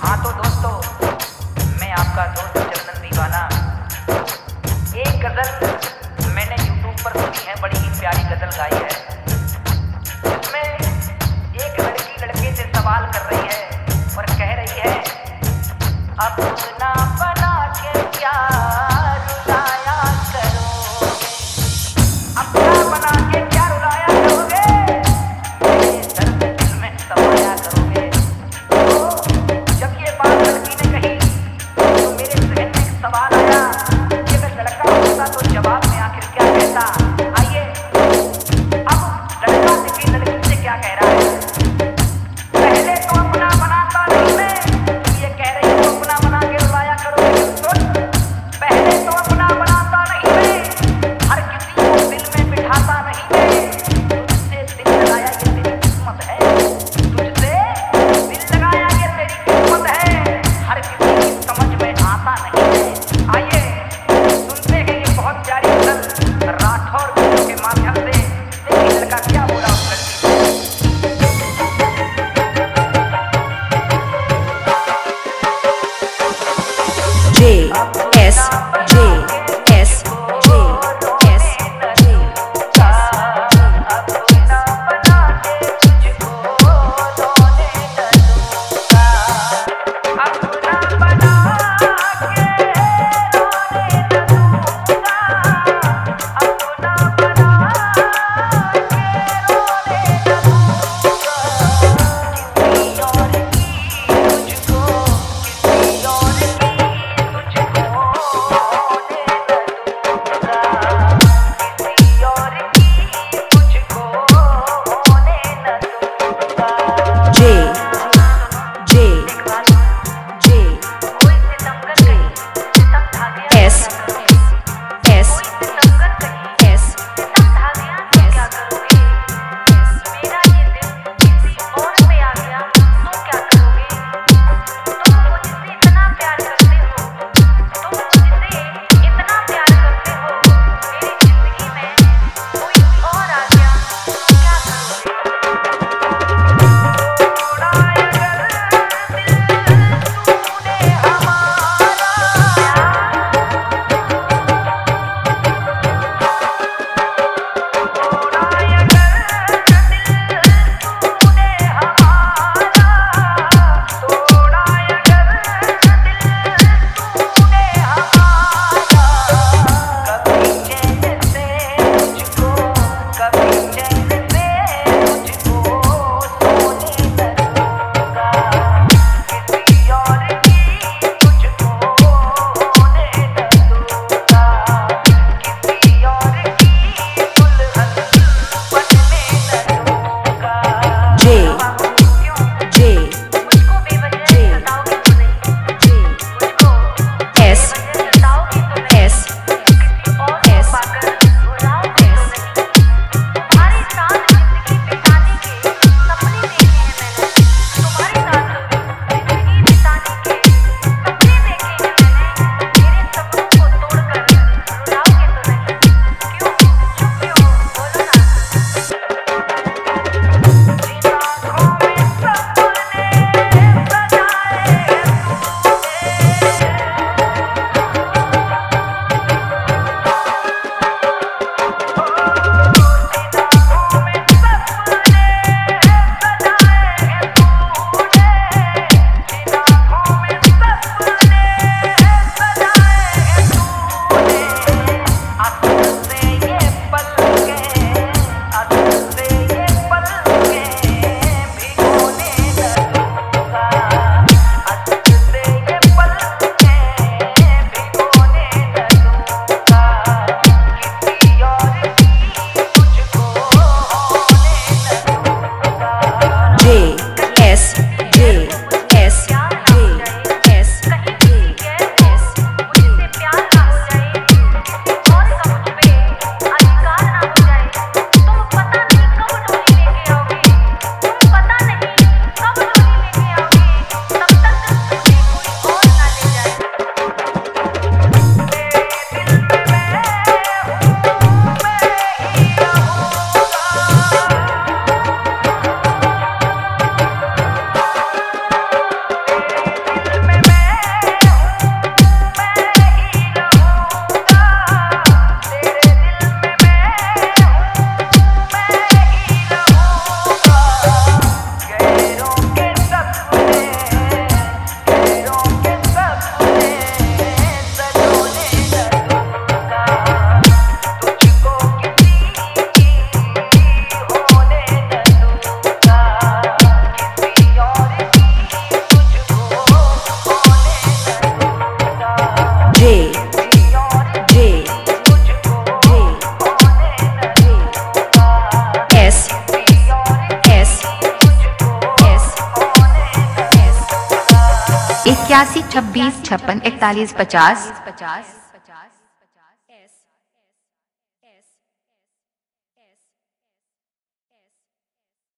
हाँ तो दोस्तों, मैं आपका दोस्त चंदन दीवाना। एक गज़ल मैंने यूट्यूब पर सुनी है, बड़ी ही प्यारी गज़ल गाई है, जिसमें एक लड़की लड़के से सवाल कर रही है और कह रही है, अपना बना के क्या रुलाया करोगे, अपना बना के क्या रुलाया करोगे, मेरे दर्द दिल में समाया करोगे। तो जब ये बात लड़की ने कही तो मेरे 81 26 56 41 50।